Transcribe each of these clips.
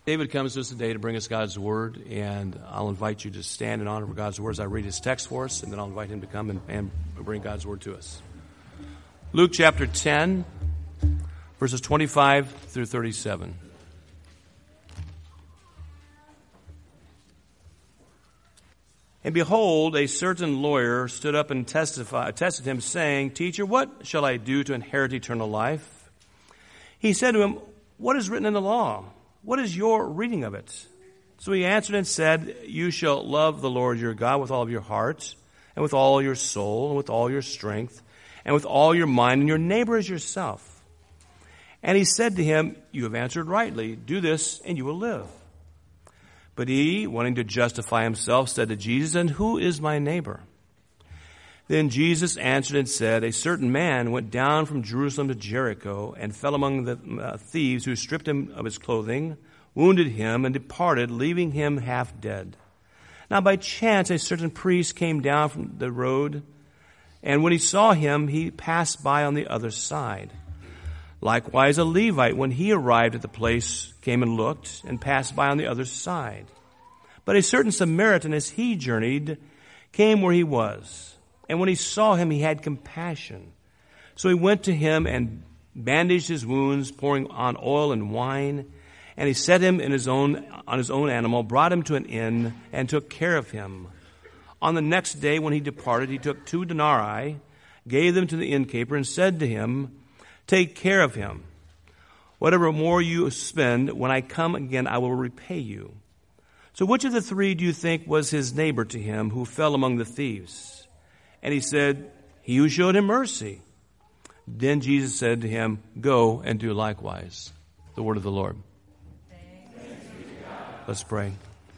David comes to us today to bring us God's Word, and I'll invite you to stand in honor of God's Word as I read his text for us, and then I'll invite him to come and bring God's Word to us. Luke chapter 10, verses 25 through 37. And behold, a certain lawyer stood up and tested him, saying, Teacher, what shall I do to inherit eternal life? He said to him, What is written in the law? What is your reading of it? So he answered and said, You shall love the Lord your God with all of your heart, and with all your soul, and with all your strength, and with all your mind, and your neighbor as yourself. And he said to him, You have answered rightly. Do this, and you will live. But he, wanting to justify himself, said to Jesus, And who is my neighbor? Then Jesus answered and said, A certain man went down from Jerusalem to Jericho and fell among the thieves, who stripped him of his clothing, wounded him, and departed, leaving him half dead. Now by chance a certain priest came down from the road, and when he saw him, he passed by on the other side. Likewise a Levite, when he arrived at the place, came and looked, and passed by on the other side. But a certain Samaritan, as he journeyed, came where he was. And when he saw him, he had compassion. So he went to him and bandaged his wounds, pouring on oil and wine. And he set him on his own animal, brought him to an inn, and took care of him. On the next day, when he departed, he took 2 denarii, gave them to the innkeeper, and said to him, Take care of him. Whatever more you spend, when I come again, I will repay you. So which of the 3 do you think was his neighbor to him who fell among the thieves? And he said, He who showed him mercy. Then Jesus said to him, Go and do likewise. The word of the Lord. Let's pray.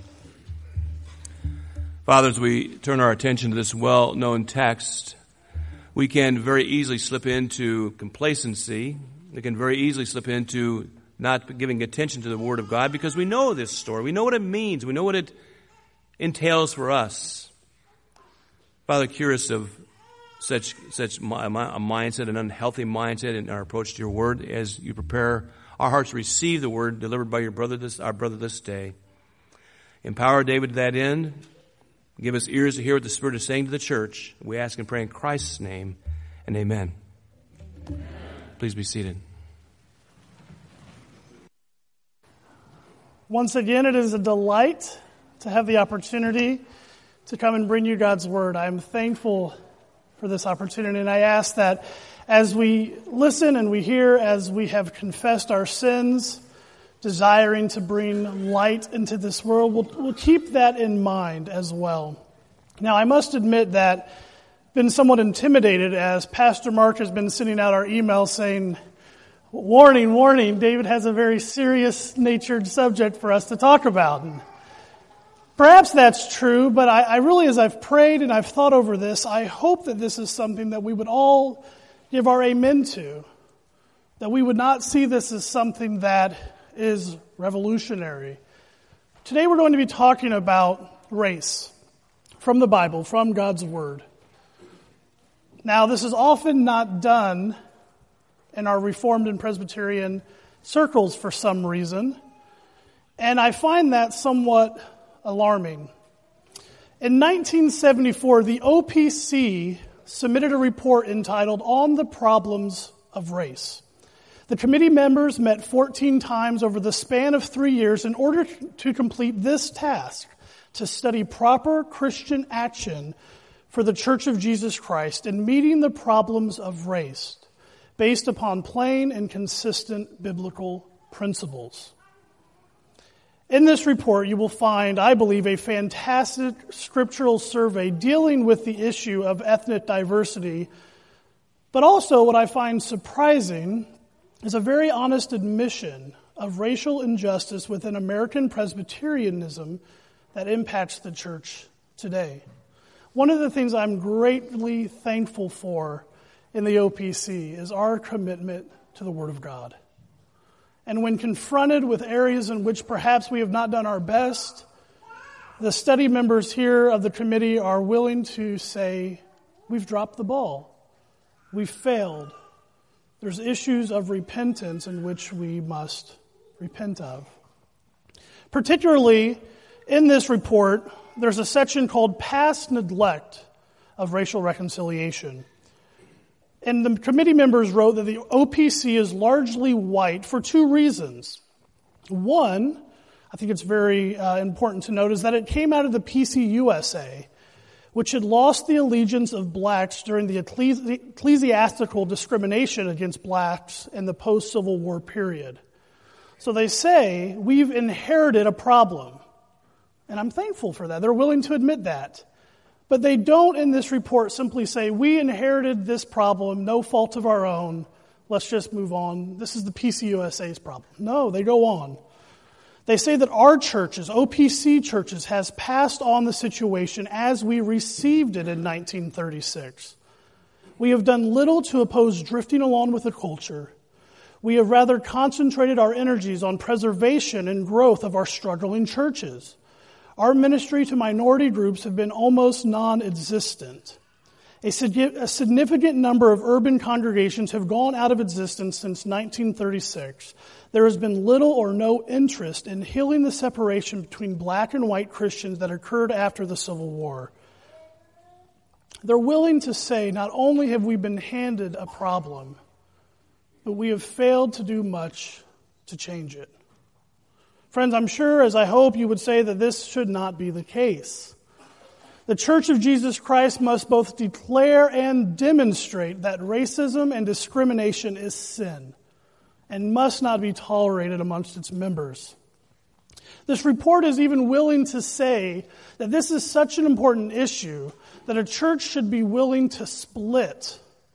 Father, as we turn our attention to this well-known text, we can very easily slip into complacency. We can very easily slip into not giving attention to the Word of God because we know this story. We know what it means. We know what it entails for us. Father, cure us of such a mindset, an unhealthy mindset in our approach to your Word as you prepare our hearts to receive the Word delivered by our brother this day. Empower David to that end. Give us ears to hear what the Spirit is saying to the church. We ask and pray in Christ's name, and amen. Please be seated. Once again, it is a delight to have the opportunity to come and bring you God's Word. I am thankful for this opportunity, and I ask that as we listen and we hear, as we have confessed our sins, desiring to bring light into this world, we'll keep that in mind as well. Now, I must admit that I've been somewhat intimidated as Pastor Mark has been sending out our emails saying, Warning, warning, David has a very serious-natured subject for us to talk about. And perhaps that's true, but I really, as I've prayed and I've thought over this, I hope that this is something that we would all give our amen to. That we would not see this as something that is revolutionary. Today we're going to be talking about race from the Bible, from God's Word. Now, this is often not done in our Reformed and Presbyterian circles for some reason, and I find that somewhat alarming. In 1974, the OPC submitted a report entitled On the Problems of Race. The committee members met 14 times over the span of 3 years in order to complete this task, to study proper Christian action for the Church of Jesus Christ in meeting the problems of race based upon plain and consistent biblical principles. In this report, you will find, I believe, a fantastic scriptural survey dealing with the issue of ethnic diversity, but also what I find surprising is a very honest admission of racial injustice within American Presbyterianism that impacts the church today. One of the things I'm greatly thankful for in the OPC is our commitment to the Word of God. And when confronted with areas in which perhaps we have not done our best, the study members here of the committee are willing to say, we've dropped the ball. We've failed. There's issues of repentance in which we must repent of. Particularly in this report, there's a section called Past Neglect of Racial Reconciliation. And the committee members wrote that the OPC is largely white for two reasons. One, I think it's very important to note, is that it came out of the PCUSA, which had lost the allegiance of blacks during the ecclesiastical discrimination against blacks in the post-Civil War period. So they say, we've inherited a problem. And I'm thankful for that. They're willing to admit that. But they don't in this report simply say, we inherited this problem, no fault of our own, let's just move on. This is the PCUSA's problem. No, they go on. They say that our churches, OPC churches, has passed on the situation as we received it in 1936. We have done little to oppose drifting along with the culture. We have rather concentrated our energies on preservation and growth of our struggling churches. Our ministry to minority groups have been almost non-existent. A significant number of urban congregations have gone out of existence since 1936. There has been little or no interest in healing the separation between black and white Christians that occurred after the Civil War. They're willing to say, not only have we been handed a problem, but we have failed to do much to change it. Friends, I'm sure, as I hope, you would say that this should not be the case. The Church of Jesus Christ must both declare and demonstrate that racism and discrimination is sin and must not be tolerated amongst its members. This report is even willing to say that this is such an important issue that a church should be willing to split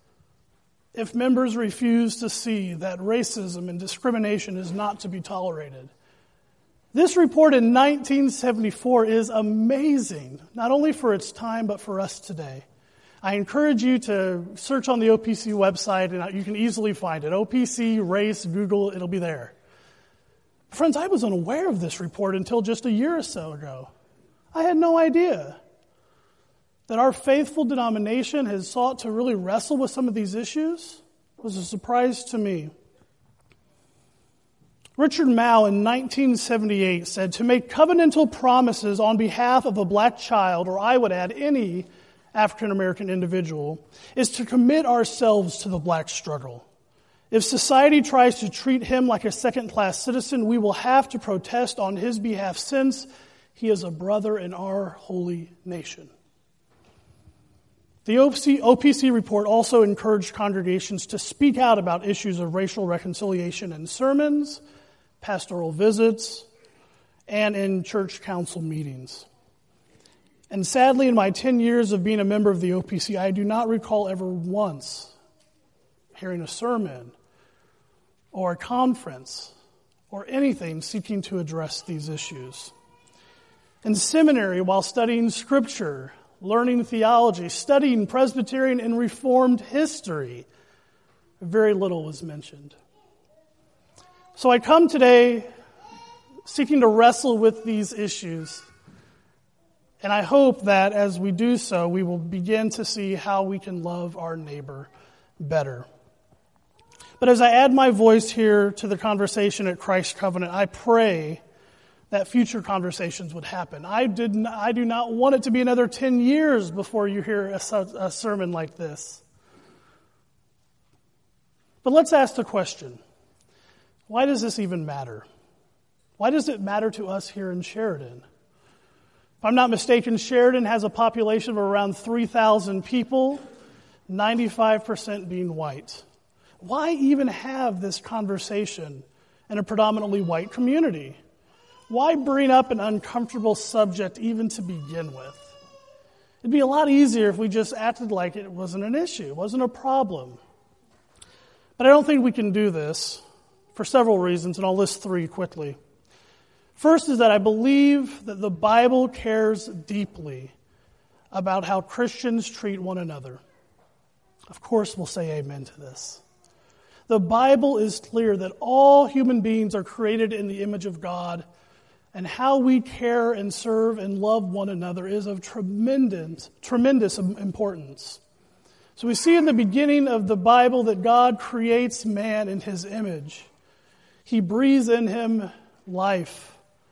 if members refuse to see that racism and discrimination is not to be tolerated. This report in 1974 is amazing, not only for its time, but for us today. I encourage you to search on the OPC website, and you can easily find it. OPC, race, Google, it'll be there. Friends, I was unaware of this report until just a year or so ago. I had no idea that our faithful denomination has sought to really wrestle with some of these issues. It was a surprise to me. Richard Mouw in 1978 said, to make covenantal promises on behalf of a black child, or I would add any African American individual, is to commit ourselves to the black struggle. If society tries to treat him like a second-class citizen, we will have to protest on his behalf since he is a brother in our holy nation. The OPC report also encouraged congregations to speak out about issues of racial reconciliation in sermons, pastoral visits, and in church council meetings. And sadly, in my 10 years of being a member of the OPC, I do not recall ever once hearing a sermon or a conference or anything seeking to address these issues. In seminary, while studying Scripture, learning theology, studying Presbyterian and Reformed history, very little was mentioned. So I come today seeking to wrestle with these issues, and I hope that as we do so, we will begin to see how we can love our neighbor better. But as I add my voice here to the conversation at Christ Covenant, I pray that future conversations would happen. I do not want it to be another 10 years before you hear a sermon like this. But let's ask the question, why does this even matter? Why does it matter to us here in Sheridan? If I'm not mistaken, Sheridan has a population of around 3,000 people, 95% being white. Why even have this conversation in a predominantly white community? Why bring up an uncomfortable subject even to begin with? It'd be a lot easier if we just acted like it wasn't an issue, it wasn't a problem. But I don't think we can do this for several reasons, and I'll list three quickly. First is that I believe that the Bible cares deeply about how Christians treat one another. Of course, we'll say amen to this. The Bible is clear that all human beings are created in the image of God, and how we care and serve and love one another is of tremendous importance. So we see in the beginning of the Bible that God creates man in his image. He breathes in him life,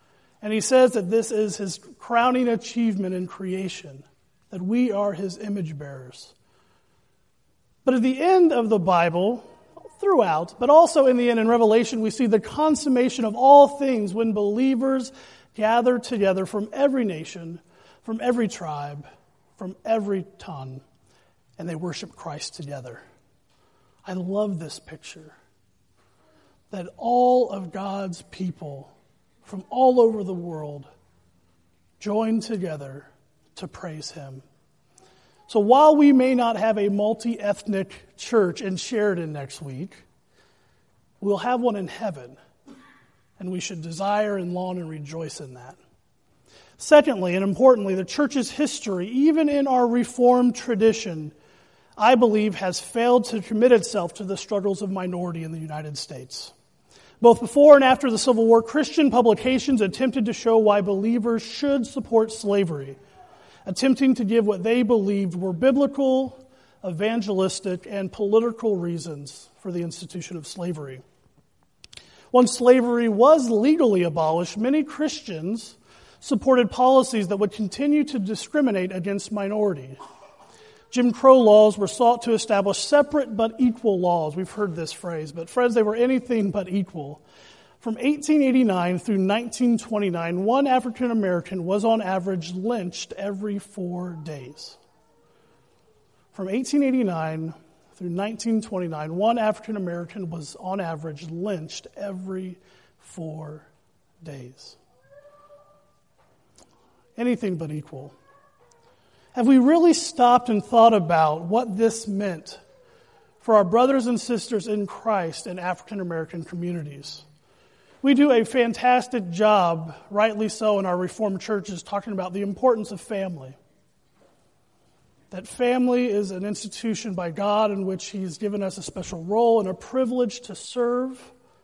And he says that this is his crowning achievement in creation, that we are his image bearers. But at the end of the Bible, throughout, but also in the end in Revelation, we see the consummation of all things when believers gather together from every nation, from every tribe, from every tongue, and they worship Christ together. I love this picture, that all of God's people from all over the world join together to praise him. So while we may not have a multi-ethnic church in Sheridan next week, we'll have one in heaven, and we should desire and long and rejoice in that. Secondly, and importantly, the church's history, even in our Reformed tradition, I believe has failed to commit itself to the struggles of minority in the United States. Both before and after the Civil War, Christian publications attempted to show why believers should support slavery, attempting to give what they believed were biblical, evangelistic, and political reasons for the institution of slavery. Once slavery was legally abolished, many Christians supported policies that would continue to discriminate against minorities. Jim Crow laws were sought to establish separate but equal laws. We've heard this phrase, but friends, they were anything but equal. From 1889 through 1929, one African American was on average lynched every 4 days. From 1889 through 1929, one African American was on average lynched every 4 days. Anything but equal. Have we really stopped and thought about what this meant for our brothers and sisters in Christ in African American communities? We do a fantastic job, rightly so, in our Reformed churches talking about the importance of family. That family is an institution by God in which he's given us a special role and a privilege to serve.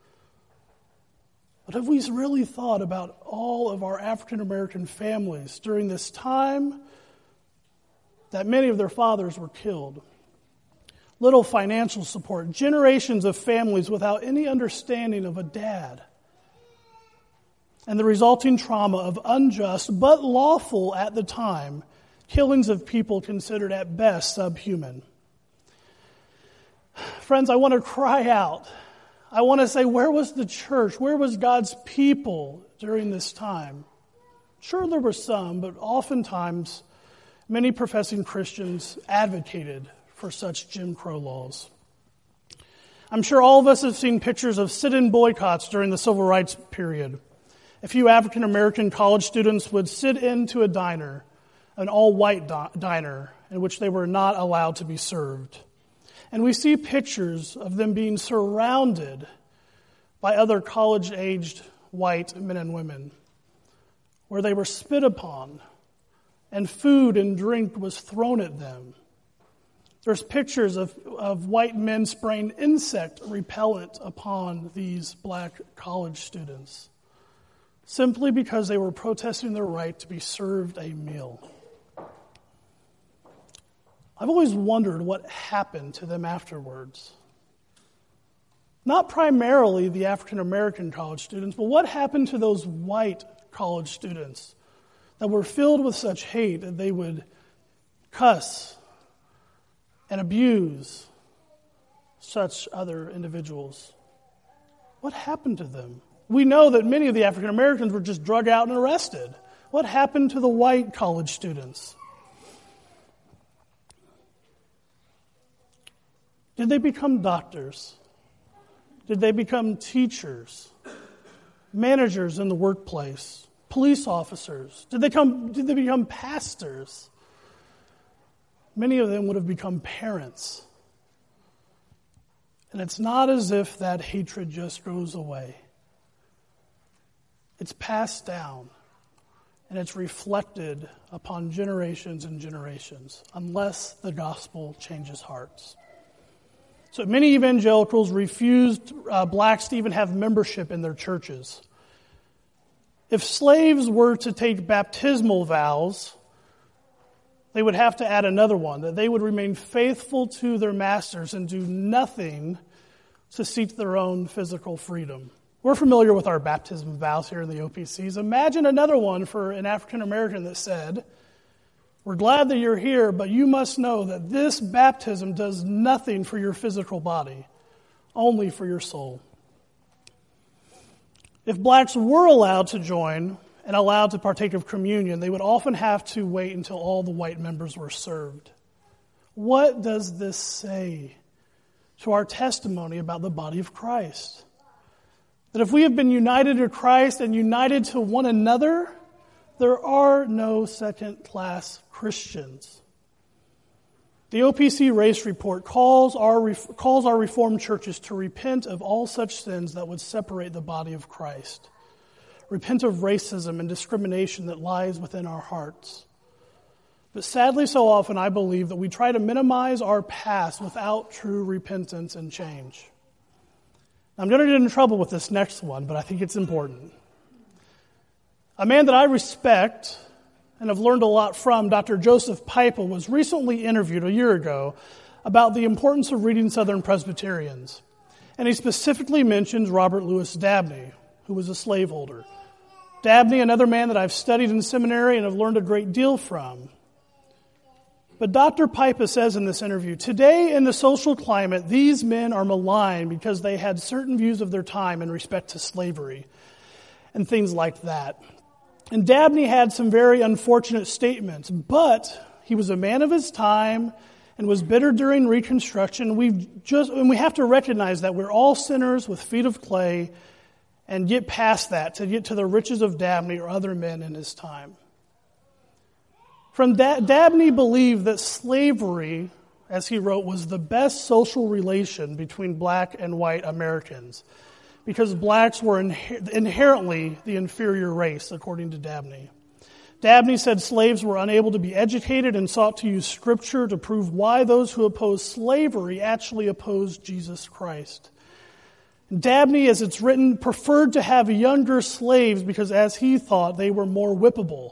But have we really thought about all of our African American families during this time that many of their fathers were killed? Little financial support, generations of families without any understanding of a dad, and the resulting trauma of unjust, but lawful at the time, killings of people considered at best subhuman. Friends, I want to cry out. I want to say, where was the church? Where was God's people during this time? Sure, there were some, but oftentimes many professing Christians advocated for such Jim Crow laws. I'm sure all of us have seen pictures of sit-in boycotts during the civil rights period. A few African American college students would sit into a diner, an all-white diner, in which they were not allowed to be served. And we see pictures of them being surrounded by other college-aged white men and women, where they were spit upon, and food and drink was thrown at them. There's pictures of white men spraying insect repellent upon these black college students, simply because they were protesting their right to be served a meal. I've always wondered what happened to them afterwards. Not primarily the African American college students, but what happened to those white college students that were filled with such hate that they would cuss and abuse such other individuals? What happened to them? We know that many of the African Americans were just drug out and arrested. What happened to the white college students? Did they become doctors? Did they become teachers, managers in the workplace, police officers? Did they become pastors? Many of them would have become parents. And it's not as if that hatred just goes away. It's passed down, and it's reflected upon generations and generations, unless the gospel changes hearts. So many evangelicals refused blacks to even have membership in their churches. If slaves were to take baptismal vows, they would have to add another one, that they would remain faithful to their masters and do nothing to seek their own physical freedom. We're familiar with our baptism vows here in the OPCs. Imagine another one for an African American that said, we're glad that you're here, but you must know that this baptism does nothing for your physical body, only for your soul. If blacks were allowed to join and allowed to partake of communion, they would often have to wait until all the white members were served. What does this say to our testimony about the body of Christ? That if we have been united to Christ and united to one another, there are no second-class Christians. The OPC Race Report calls our Reformed churches to repent of all such sins that would separate the body of Christ. Repent of racism and discrimination that lies within our hearts. But sadly, so often I believe that we try to minimize our past without true repentance and change. I'm going to get in trouble with this next one, but I think it's important. A man that I respect and have learned a lot from, Dr. Joseph Pipa, was recently interviewed a year ago about the importance of reading Southern Presbyterians. And he specifically mentions Robert Louis Dabney, who was a slaveholder. Dabney, another man that I've studied in seminary and have learned a great deal from. But Dr. Pipa says in this interview, today in the social climate, these men are maligned because they had certain views of their time in respect to slavery and things like that. And Dabney had some very unfortunate statements, but he was a man of his time and was bitter during Reconstruction. We have to recognize that we're all sinners with feet of clay and get past that to get to the riches of Dabney or other men in his time. Dabney believed that slavery, as he wrote, was the best social relation between black and white Americans, because blacks were inherently the inferior race, according to Dabney. Dabney said slaves were unable to be educated and sought to use Scripture to prove why those who opposed slavery actually opposed Jesus Christ. Dabney, as it's written, preferred to have younger slaves because, as he thought, they were more whippable.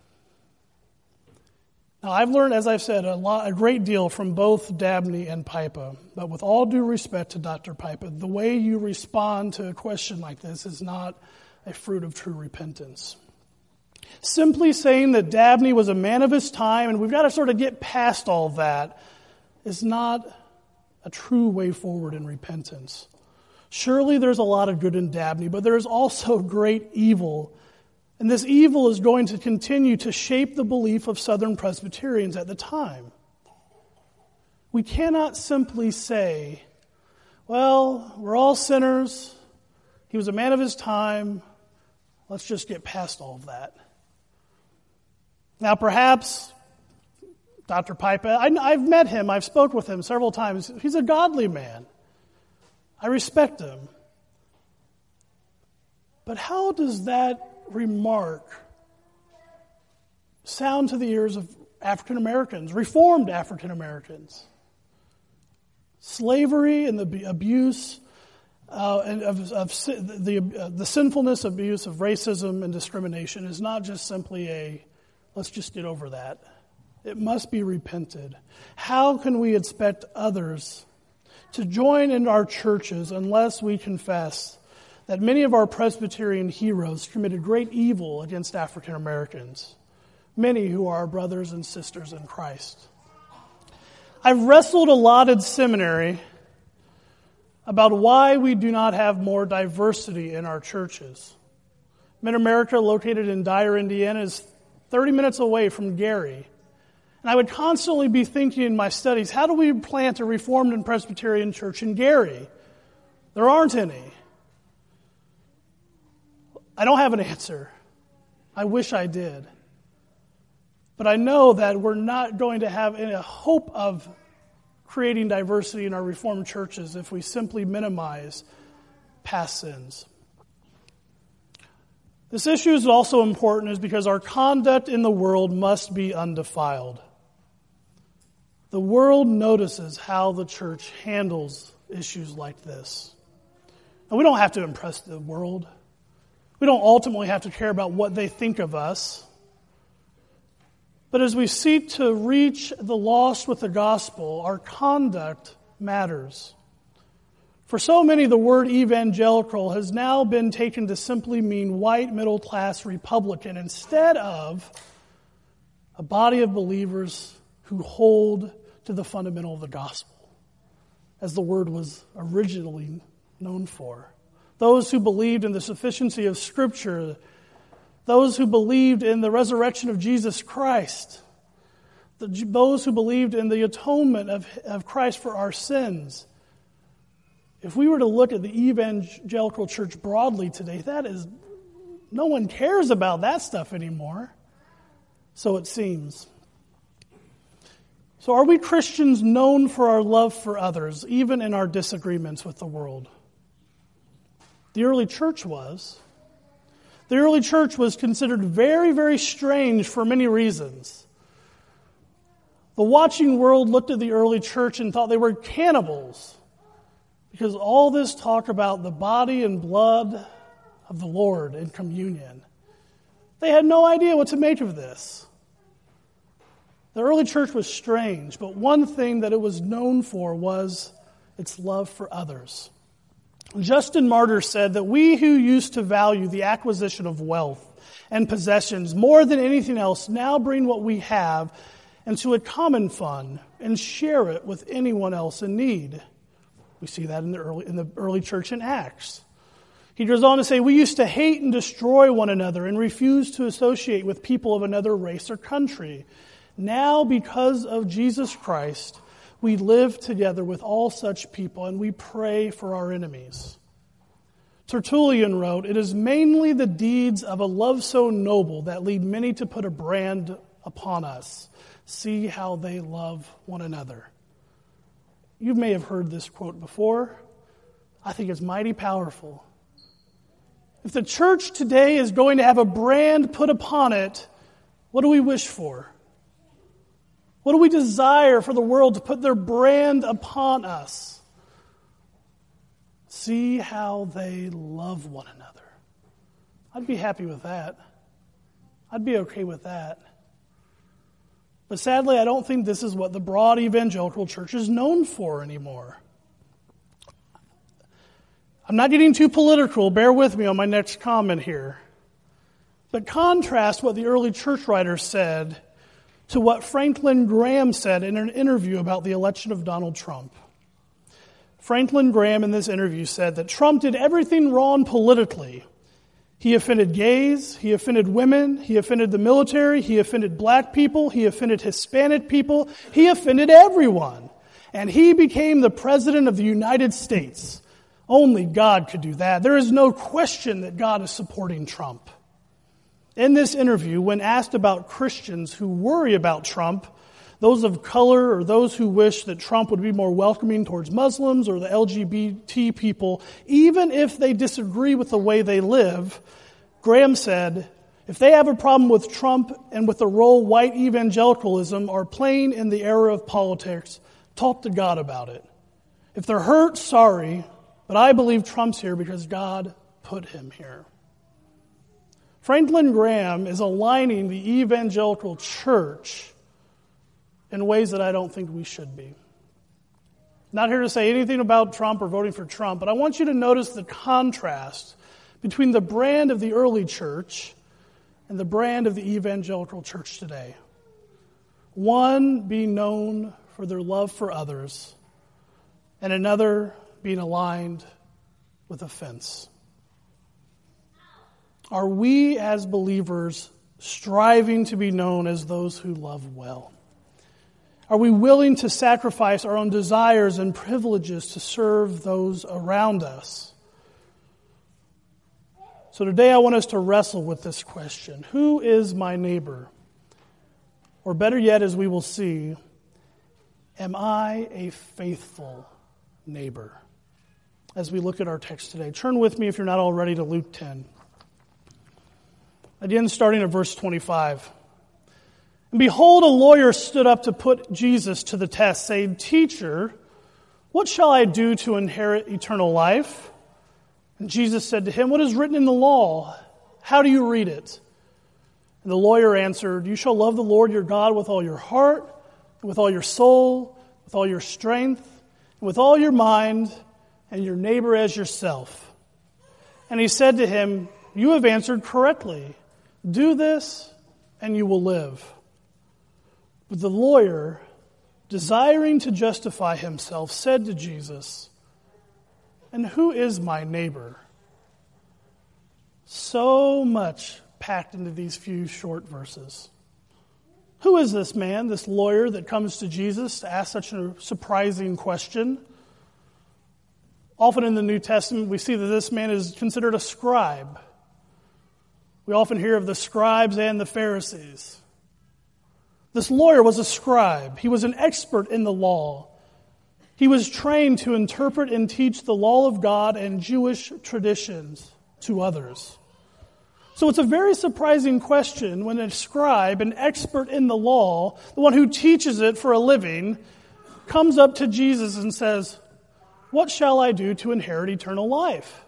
Now, I've learned, as I've said, a great deal from both Dabney and Pipa. But with all due respect to Dr. Pipa, the way you respond to a question like this is not a fruit of true repentance. Simply saying that Dabney was a man of his time and we've got to sort of get past all that is not a true way forward in repentance. Surely there's a lot of good in Dabney, but there is also great evil. And this evil is going to continue to shape the belief of Southern Presbyterians at the time. We cannot simply say, well, we're all sinners. He was a man of his time. Let's just get past all of that. Now, perhaps Dr. Pipa, I've met him. I've spoken with him several times. He's a godly man. I respect him. But how does that remark sound to the ears of African Americans, Reformed African Americans? Slavery and the abuse and the sinfulness, abuse of racism and discrimination is not just simply let's just get over that. It must be repented. How can we expect others to join in our churches unless we confess that many of our Presbyterian heroes committed great evil against African Americans, many who are our brothers and sisters in Christ? I've wrestled a lot in seminary about why we do not have more diversity in our churches. Mid-America, located in Dyer, Indiana, is 30 minutes away from Gary. And I would constantly be thinking in my studies, how do we plant a Reformed and Presbyterian church in Gary? There aren't any. I don't have an answer. I wish I did. But I know that we're not going to have any hope of creating diversity in our Reformed churches if we simply minimize past sins. This issue is also important is because our conduct in the world must be undefiled. The world notices how the church handles issues like this. And we don't have to impress the world. We don't ultimately have to care about what they think of us. But as we seek to reach the lost with the gospel, our conduct matters. For so many, the word evangelical has now been taken to simply mean white middle-class Republican instead of a body of believers who hold to the fundamental of the gospel, as the word was originally known for. Those who believed in the sufficiency of Scripture, those who believed in the resurrection of Jesus Christ, those who believed in the atonement of Christ for our sins. If we were to look at the evangelical church broadly today, no one cares about that stuff anymore. So it seems. So are we Christians known for our love for others, even in our disagreements with the world? The early church was. The early church was considered very, very strange for many reasons. The watching world looked at the early church and thought they were cannibals, because all this talk about the body and blood of the Lord in communion, they had no idea what to make of this. The early church was strange, but one thing that it was known for was its love for others. Justin Martyr said that we who used to value the acquisition of wealth and possessions more than anything else now bring what we have into a common fund and share it with anyone else in need. We see that in the early church in Acts. He goes on to say, we used to hate and destroy one another and refuse to associate with people of another race or country. Now, because of Jesus Christ, we live together with all such people and we pray for our enemies. Tertullian wrote, it is mainly the deeds of a love so noble that lead many to put a brand upon us. See how they love one another. You may have heard this quote before. I think it's mighty powerful. If the church today is going to have a brand put upon it, what do we wish for? What do we desire for the world to put their brand upon us? See how they love one another. I'd be happy with that. I'd be okay with that. But sadly, I don't think this is what the broad evangelical church is known for anymore. I'm not getting too political. Bear with me on my next comment here. But contrast what the early church writers said to what Franklin Graham said in an interview about the election of Donald Trump. Franklin Graham in this interview said that Trump did everything wrong politically. He offended gays, he offended women, he offended the military, he offended black people, he offended Hispanic people, he offended everyone. And he became the president of the United States. Only God could do that. There is no question that God is supporting Trump. In this interview, when asked about Christians who worry about Trump, those of color or those who wish that Trump would be more welcoming towards Muslims or the LGBT people, even if they disagree with the way they live, Graham said, if they have a problem with Trump and with the role white evangelicalism are playing in the era of politics, talk to God about it. If they're hurt, sorry, but I believe Trump's here because God put him here. Franklin Graham is aligning the evangelical church in ways that I don't think we should be. Not here to say anything about Trump or voting for Trump, but I want you to notice the contrast between the brand of the early church and the brand of the evangelical church today. One being known for their love for others, and another being aligned with offense. Are we as believers striving to be known as those who love well? Are we willing to sacrifice our own desires and privileges to serve those around us? So today I want us to wrestle with this question. Who is my neighbor? Or better yet, as we will see, am I a faithful neighbor? As we look at our text today. Turn with me, if you're not already, to Luke 10. Again, starting at verse 25. And behold, a lawyer stood up to put Jesus to the test, saying, Teacher, what shall I do to inherit eternal life? And Jesus said to him, What is written in the law? How do you read it? And the lawyer answered, You shall love the Lord your God with all your heart, with all your soul, with all your strength, and with all your mind, and your neighbor as yourself." And he said to him, "You have answered correctly. Do this, and you will live." But the lawyer, desiring to justify himself, said to Jesus, "And who is my neighbor?" So much packed into these few short verses. Who is this man, this lawyer that comes to Jesus to ask such a surprising question? Often in the New Testament, we see that this man is considered a scribe. We often hear of the scribes and the Pharisees. This lawyer was a scribe. He was an expert in the law. He was trained to interpret and teach the law of God and Jewish traditions to others. So it's a very surprising question when a scribe, an expert in the law, the one who teaches it for a living, comes up to Jesus and says, "What shall I do to inherit eternal life?"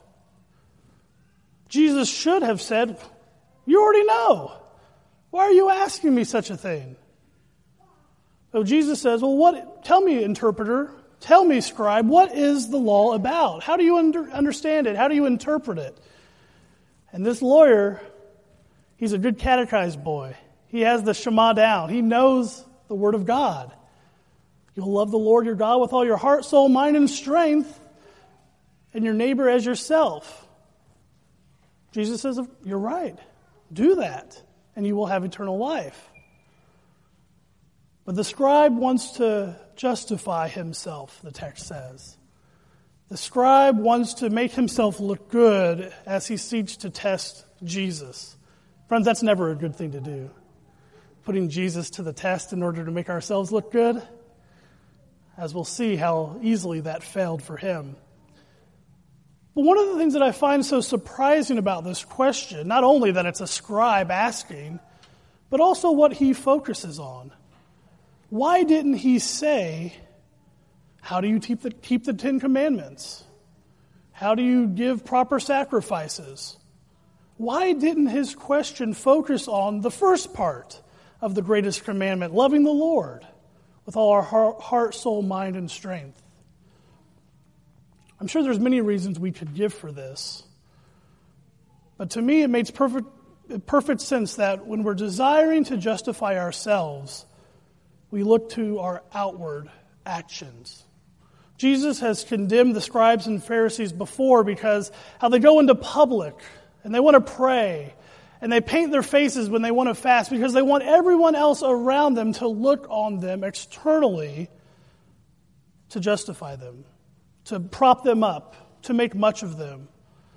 Jesus should have said, "You already know. Why are you asking me such a thing?" So Jesus says, "Well, tell me, interpreter, tell me, scribe, what is the law about? How do you understand it? How do you interpret it?" And this lawyer, he's a good catechized boy. He has the Shema down. He knows the Word of God. You'll love the Lord your God with all your heart, soul, mind, and strength, and your neighbor as yourself. Jesus says, "You're right. Do that, and you will have eternal life." But the scribe wants to justify himself, the text says. The scribe wants to make himself look good as he seeks to test Jesus. Friends, that's never a good thing to do. Putting Jesus to the test in order to make ourselves look good. As we'll see how easily that failed for him. But one of the things that I find so surprising about this question, not only that it's a scribe asking, but also what he focuses on. Why didn't he say, "How do you keep the 10 Commandments? How do you give proper sacrifices?" Why didn't his question focus on the first part of the greatest commandment, loving the Lord with all our heart, soul, mind, and strength? I'm sure there's many reasons we could give for this. But to me, it makes perfect sense that when we're desiring to justify ourselves, we look to our outward actions. Jesus has condemned the scribes and Pharisees before because how they go into public and they want to pray and they paint their faces when they want to fast because they want everyone else around them to look on them externally to justify them, to prop them up, to make much of them.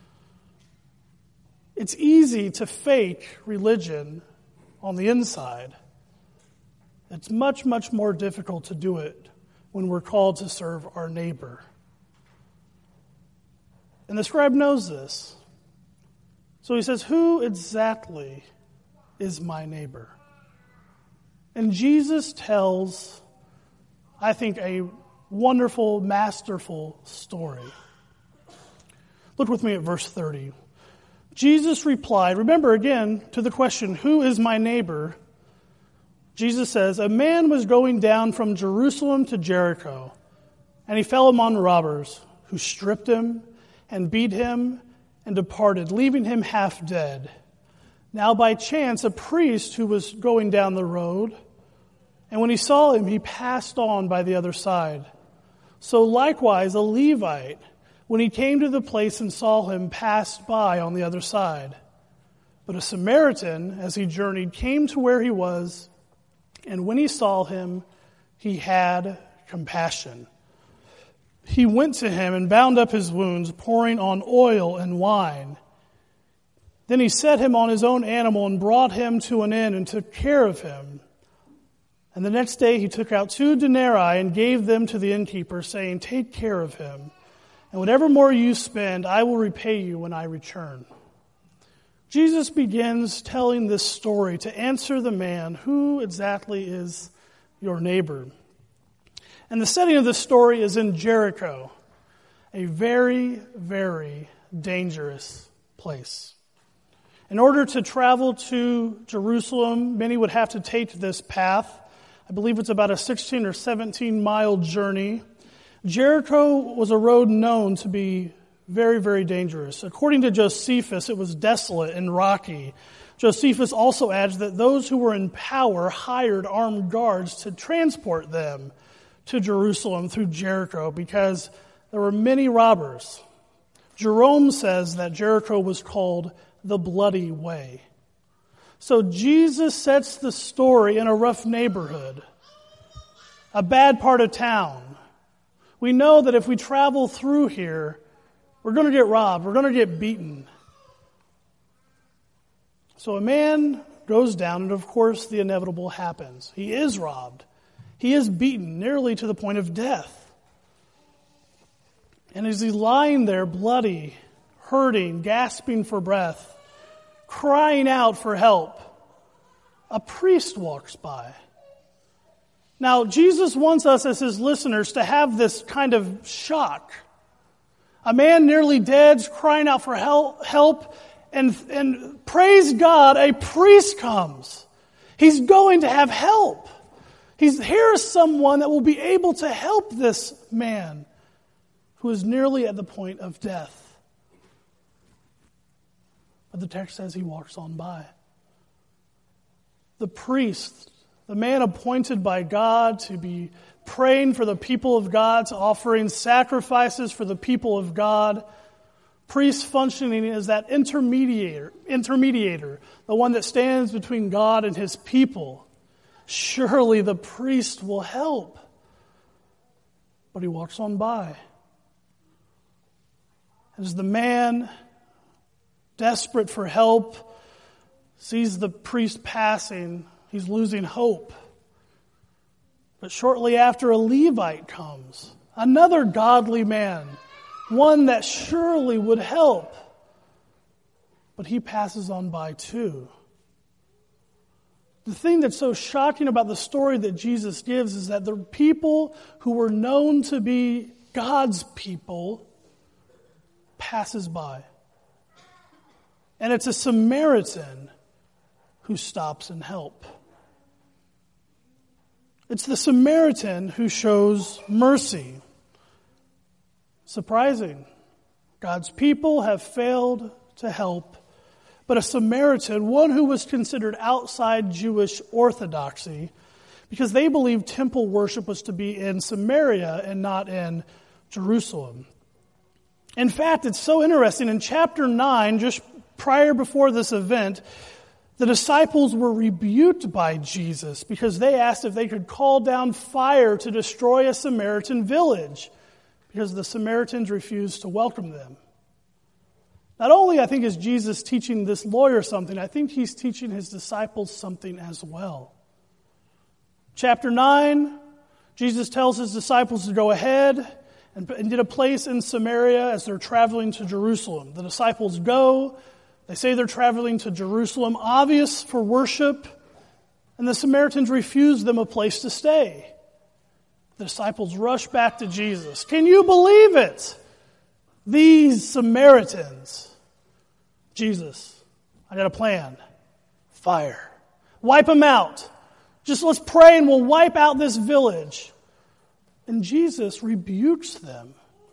It's easy to fake religion on the inside. It's much, much more difficult to do it when we're called to serve our neighbor. And the scribe knows this. So he says, "Who exactly is my neighbor?" And Jesus tells, I think, a wonderful, masterful story. Look with me at verse 30. Jesus replied, remember again to the question, "Who is my neighbor?" Jesus says, "A man was going down from Jerusalem to Jericho, and he fell among robbers, who stripped him and beat him and departed, leaving him half dead. Now by chance a priest who was going down the road, and when he saw him, he passed on by the other side. So likewise a Levite, when he came to the place and saw him, passed by on the other side. But a Samaritan, as he journeyed, came to where he was, and when he saw him, he had compassion. He went to him and bound up his wounds, pouring on oil and wine. Then he set him on his own animal and brought him to an inn and took care of him. And the next day he took out 2 denarii and gave them to the innkeeper, saying, 'Take care of him, and whatever more you spend, I will repay you when I return.'" Jesus begins telling this story to answer the man, who exactly is your neighbor? And the setting of this story is in Jericho, a very, very dangerous place. In order to travel to Jerusalem, many would have to take this path. I believe it's about a 16 or 17 mile journey Jericho was a road known to be very, very dangerous. According to Josephus, it was desolate and rocky. Josephus also adds that those who were in power hired armed guards to transport them to Jerusalem through Jericho because there were many robbers. Jerome says that Jericho was called the Bloody Way. So Jesus sets the story in a rough neighborhood, a bad part of town. We know that if we travel through here, we're going to get robbed, we're going to get beaten. So a man goes down, and of course the inevitable happens. He is robbed. He is beaten nearly to the point of death. And as he's lying there bloody, hurting, gasping for breath, crying out for help, a priest walks by. Now, Jesus wants us as his listeners to have this kind of shock. A man nearly dead, crying out for help, and praise God, a priest comes. He's going to have help. Here's someone that will be able to help this man who is nearly at the point of death. But the text says he walks on by. The priest, the man appointed by God to be praying for the people of God, to offering sacrifices for the people of God, priest functioning as that intermediator, the one that stands between God and his people. Surely the priest will help. But he walks on by. As the man, desperate for help, sees the priest passing, he's losing hope. But shortly after, a Levite comes, another godly man, one that surely would help. But he passes on by too. The thing that's so shocking about the story that Jesus gives is that the people who were known to be God's people passes by. And it's a Samaritan who stops and helps. It's the Samaritan who shows mercy. Surprising. God's people have failed to help, but a Samaritan, one who was considered outside Jewish orthodoxy, because they believed temple worship was to be in Samaria and not in Jerusalem. In fact, it's so interesting. In chapter 9, just before this event, the disciples were rebuked by Jesus because they asked if they could call down fire to destroy a Samaritan village, because the Samaritans refused to welcome them. Not only, I think, is Jesus teaching this lawyer something, I think he's teaching his disciples something as well. Chapter 9, Jesus tells his disciples to go ahead and get a place in Samaria as they're traveling to Jerusalem. The disciples go. They say they're traveling to Jerusalem, obvious for worship, and the Samaritans refuse them a place to stay. The disciples rush back to Jesus. Can you believe it? These Samaritans. Jesus, I got a plan. Fire. Wipe them out. Just let's pray and we'll wipe out this village. And Jesus rebukes them.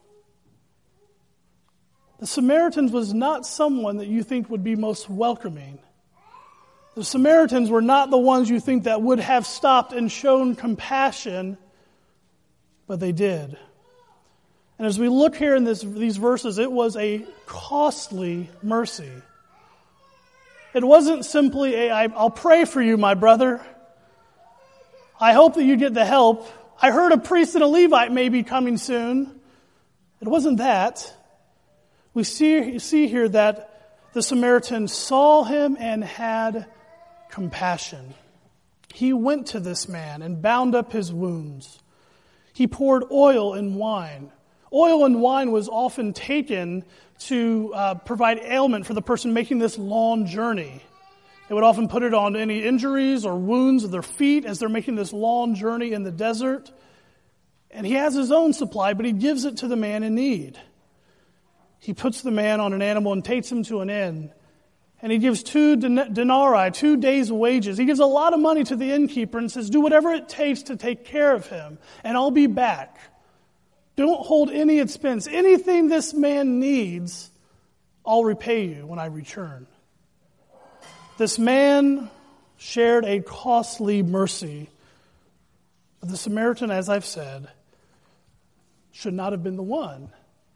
The Samaritans was not someone that you think would be most welcoming. The Samaritans were not the ones you think that would have stopped and shown compassion, but they did. And as we look here in these verses, it was a costly mercy. It wasn't simply I'll pray for you, my brother. I hope that you get the help. I heard a priest and a Levite may be coming soon. It wasn't that. We see here that the Samaritan saw him and had compassion. He went to this man and bound up his wounds. He poured oil and wine. Oil and wine was often taken to provide ailment for the person making this long journey. They would often put it on any injuries or wounds of their feet as they're making this long journey in the desert. And he has his own supply, but he gives it to the man in need. He puts the man on an animal and takes him to an inn. And he gives 2 denarii, 2 days' wages. He gives a lot of money to the innkeeper and says, do whatever it takes to take care of him, and I'll be back. Don't hold any expense. Anything this man needs, I'll repay you when I return. This man shared a costly mercy. But the Samaritan, as I've said, should not have been the one.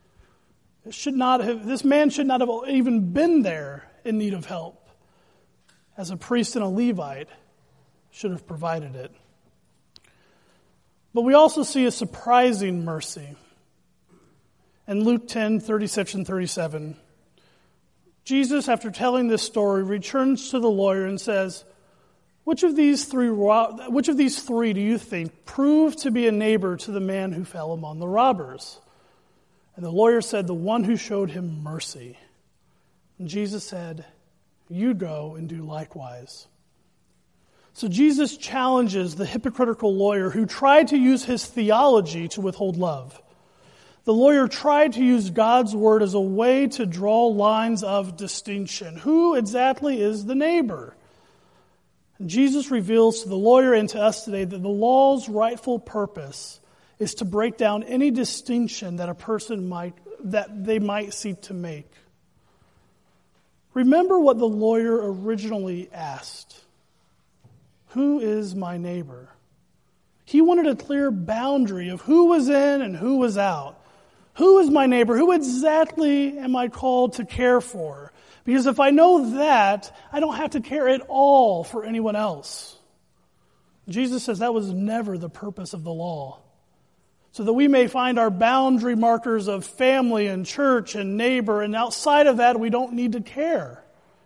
This man should not have even been there in need of help, as a priest and a Levite should have provided it. But we also see a surprising mercy. In Luke 10:36 and 37, Jesus, after telling this story, returns to the lawyer and says, Which of these three do you think proved to be a neighbor to the man who fell among the robbers? And the lawyer said, the one who showed him mercy. And Jesus said, you go and do likewise. So Jesus challenges the hypocritical lawyer who tried to use his theology to withhold love. The lawyer tried to use God's word as a way to draw lines of distinction. Who exactly is the neighbor? And Jesus reveals to the lawyer and to us today that the law's rightful purpose is to break down any distinction that they might seek to make. Remember what the lawyer originally asked. Who is my neighbor? He wanted a clear boundary of who was in and who was out. Who is my neighbor? Who exactly am I called to care for? Because if I know that, I don't have to care at all for anyone else. Jesus says that was never the purpose of the law. So that we may find our boundary markers of family and church and neighbor, and outside of that, we don't need to care.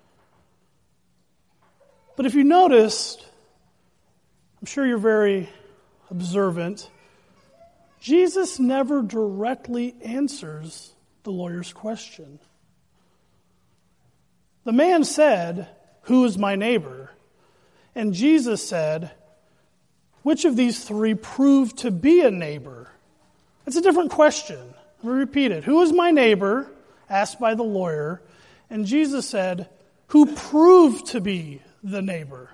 But if you noticed, I'm sure you're very observant, Jesus never directly answers the lawyer's question. The man said, who is my neighbor? And Jesus said, which of these three proved to be a neighbor? It's a different question. Let me repeat it. Who is my neighbor? Asked by the lawyer. And Jesus said, who proved to be the neighbor?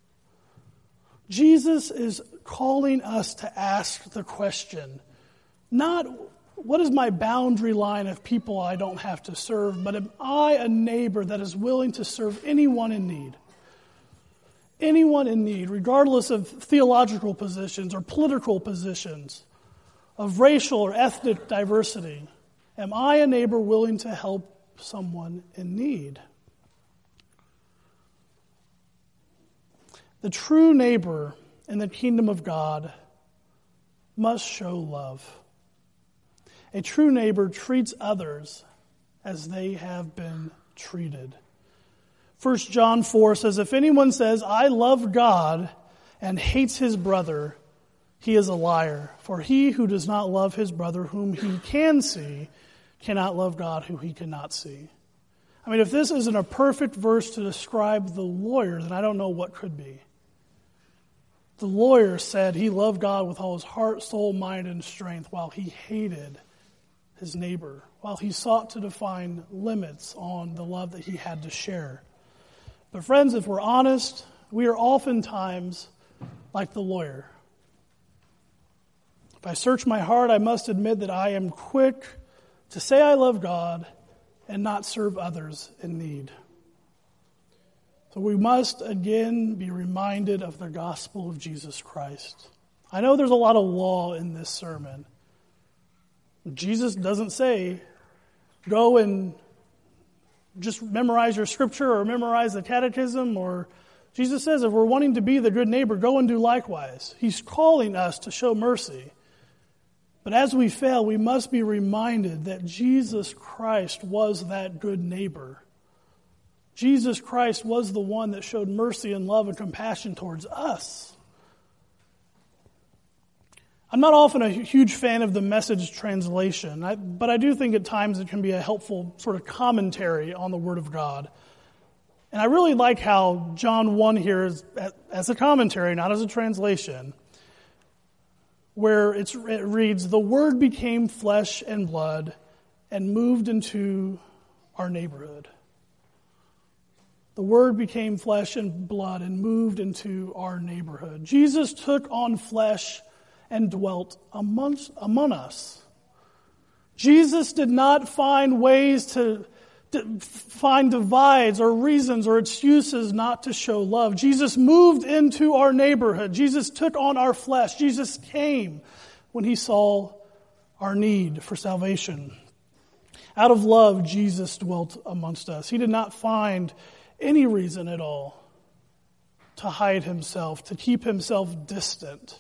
Jesus is calling us to ask the question, not what is my boundary line of people I don't have to serve, but am I a neighbor that is willing to serve anyone in need? Anyone in need, regardless of theological positions or political positions, of racial or ethnic diversity. Am I a neighbor willing to help someone in need? The true neighbor in the kingdom of God must show love. A true neighbor treats others as they have been treated. 1 John 4 says, if anyone says, I love God and hates his brother, he is a liar. For he who does not love his brother whom he can see cannot love God who he cannot see. I mean, if this isn't a perfect verse to describe the lawyer, then I don't know what could be. The lawyer said he loved God with all his heart, soul, mind, and strength, while he hated his neighbor, while he sought to define limits on the love that he had to share. But friends, if we're honest, we are oftentimes like the lawyer. If I search my heart, I must admit that I am quick to say I love God and not serve others in need. So we must again be reminded of the gospel of Jesus Christ. I know there's a lot of law in this sermon. Jesus doesn't say, go and just memorize your scripture or memorize the catechism, or Jesus says if we're wanting to be the good neighbor, go and do likewise. He's calling us to show mercy. But as we fail, we must be reminded that Jesus Christ was that good neighbor. Jesus Christ was the one that showed mercy and love and compassion towards us. I'm not often a huge fan of the Message translation, but I do think at times it can be a helpful sort of commentary on the Word of God. And I really like how John 1 here is as a commentary, not as a translation, where it reads, the Word became flesh and blood and moved into our neighborhood. The Word became flesh and blood and moved into our neighborhood. Jesus took on flesh and dwelt among us. Jesus did not find ways to find divides or reasons or excuses not to show love. Jesus moved into our neighborhood. Jesus took on our flesh. Jesus came when he saw our need for salvation. Out of love, Jesus dwelt amongst us. He did not find any reason at all to hide himself, to keep himself distant.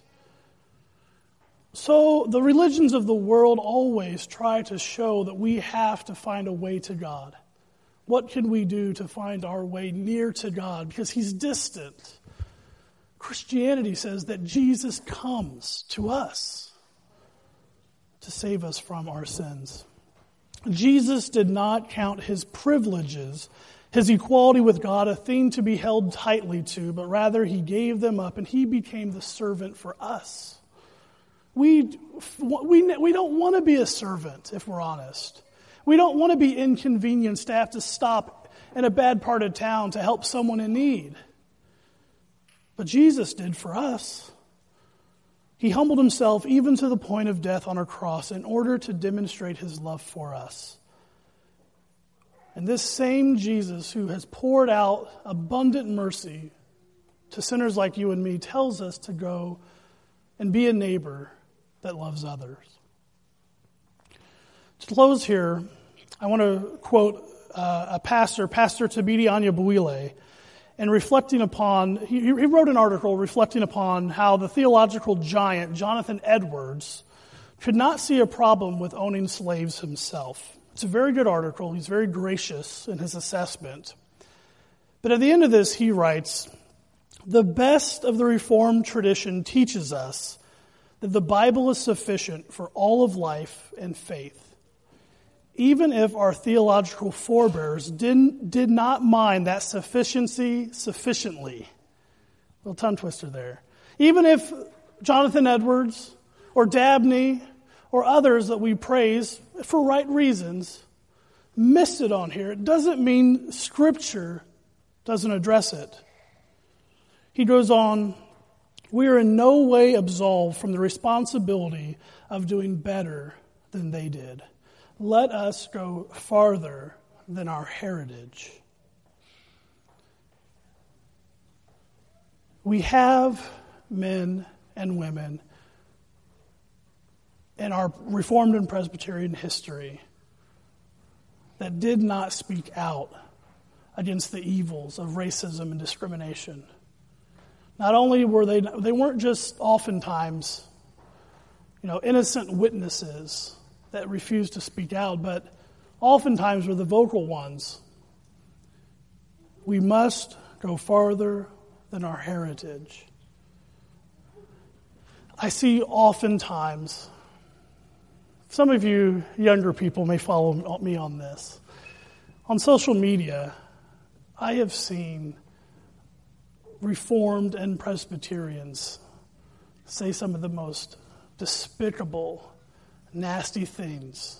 So the religions of the world always try to show that we have to find a way to God. What can we do to find our way near to God? Because he's distant. Christianity says that Jesus comes to us to save us from our sins. Jesus did not count his privileges, his equality with God, a thing to be held tightly to, but rather he gave them up and he became the servant for us. We don't want to be a servant, if we're honest. We don't want to be inconvenienced to have to stop in a bad part of town to help someone in need. But Jesus did for us. He humbled himself even to the point of death on a cross in order to demonstrate his love for us. And this same Jesus who has poured out abundant mercy to sinners like you and me tells us to go and be a neighbor that loves others. To close here, I want to quote a pastor, Pastor Thabiti Anyabwile, and reflecting upon, he wrote an article reflecting upon how the theological giant Jonathan Edwards could not see a problem with owning slaves himself. It's a very good article. He's very gracious in his assessment. But at the end of this, he writes, "The best of the Reformed tradition teaches us that the Bible is sufficient for all of life and faith. Even if our theological forebears did not mind that sufficiency sufficiently." Little tongue twister there. Even if Jonathan Edwards or Dabney or others that we praise for right reasons missed it on here, it doesn't mean Scripture doesn't address it. He goes on, "We are in no way absolved from the responsibility of doing better than they did. Let us go farther than our heritage." We have men and women in our Reformed and Presbyterian history that did not speak out against the evils of racism and discrimination. Not only were they weren't just oftentimes, innocent witnesses that refused to speak out, but oftentimes were the vocal ones. We must go farther than our heritage. I see oftentimes, some of you younger people may follow me on this. On social media, I have seen Reformed and Presbyterians say some of the most despicable, nasty things.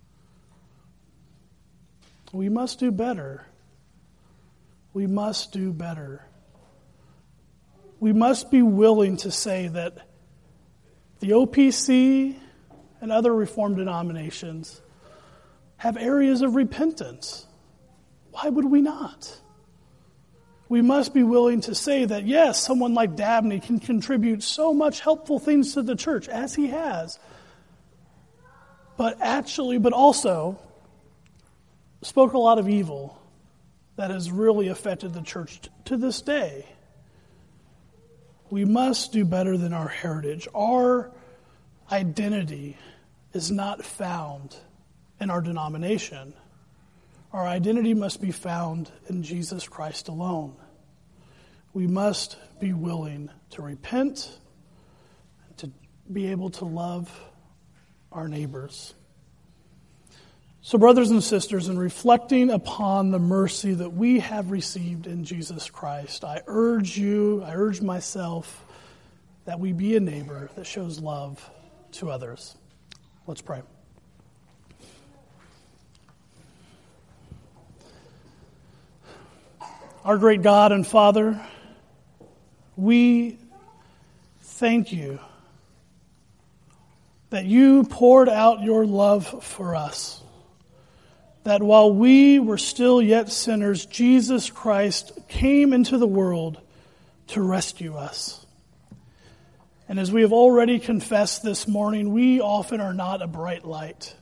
We must do better. We must do better. We must be willing to say that the OPC and other Reformed denominations have areas of repentance. Why would we not? We must be willing to say that, yes, someone like Dabney can contribute so much helpful things to the church, as he has, but also spoke a lot of evil that has really affected the church to this day. We must do better than our heritage. Our identity is not found in our denomination. Our identity must be found in Jesus Christ alone. We must be willing to repent, to be able to love our neighbors. So, brothers and sisters, in reflecting upon the mercy that we have received in Jesus Christ, I urge myself, that we be a neighbor that shows love to others. Let's pray. Our great God and Father, we thank you that you poured out your love for us. That while we were still yet sinners, Jesus Christ came into the world to rescue us. And as we have already confessed this morning, we often are not a bright light.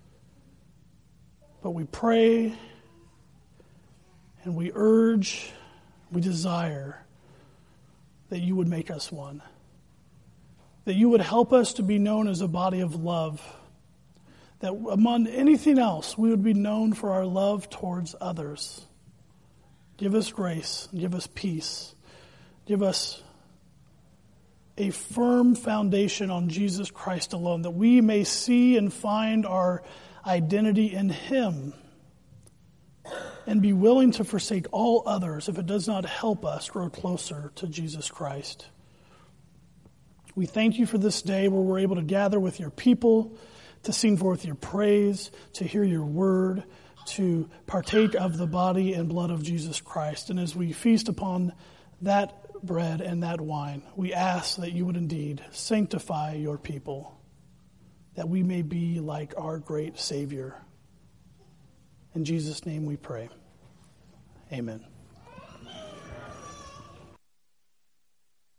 But we pray and we urge, we desire that you would make us one. That you would help us to be known as a body of love. That among anything else, we would be known for our love towards others. Give us grace, give us peace. Give us a firm foundation on Jesus Christ alone, that we may see and find our identity in Him and be willing to forsake all others if it does not help us grow closer to Jesus Christ. We thank you for this day where we're able to gather with your people, to sing forth your praise, to hear your word, to partake of the body and blood of Jesus Christ. And as we feast upon that bread and that wine, we ask that you would indeed sanctify your people, that we may be like our great Savior. In Jesus' name we pray. Amen.